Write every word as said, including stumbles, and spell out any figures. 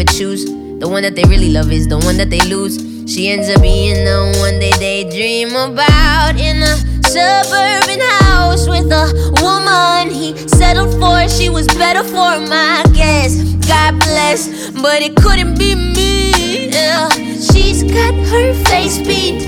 ever choose. The one that they really love is the one that they lose. She ends up being the one they daydream about. In a suburban house with a woman he settled for. She was better for him, I guess. God bless, but it couldn't be me. Yeah. She's got her face beat